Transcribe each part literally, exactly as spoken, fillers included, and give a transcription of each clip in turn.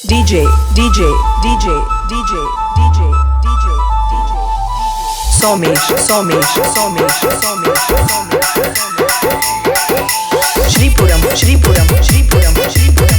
DJ DJ DJ DJ DJ DJ DJ Somesh Somesh Somesh Somesh Shripuram Shripuram Shripuram Shripuram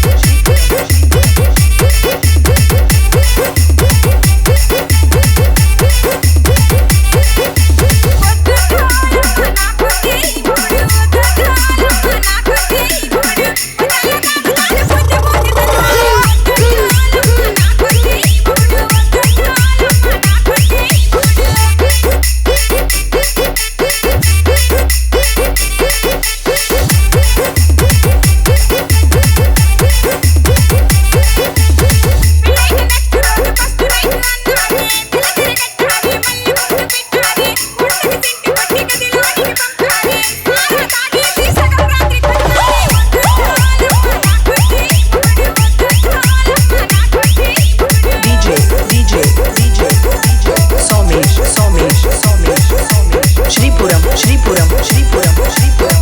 Shripuram Shripuram Shripuram Shripuram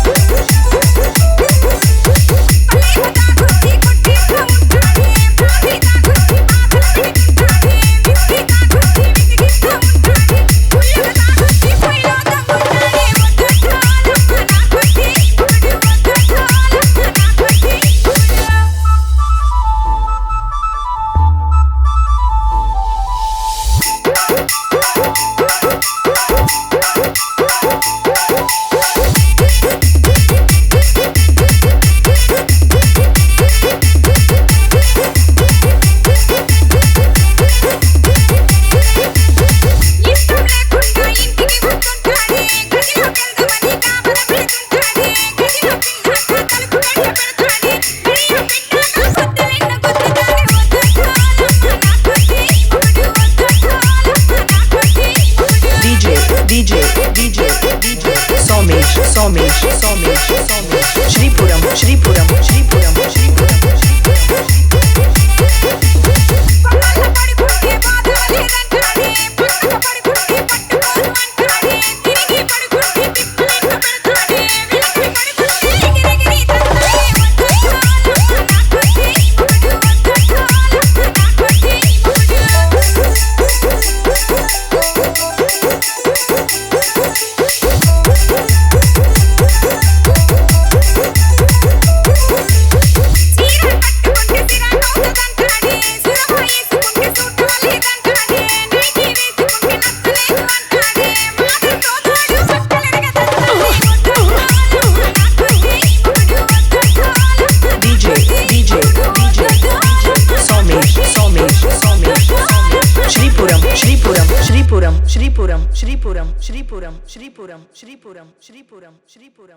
DJ DJ DJ Somesh Somesh Somesh Somesh Shripuram Shripuram Shripuram Shripuram Shripuram Shripuram Shripuram Shripuram Shripuram Shripuram Shripuram Shripuram Shripuram Shripuram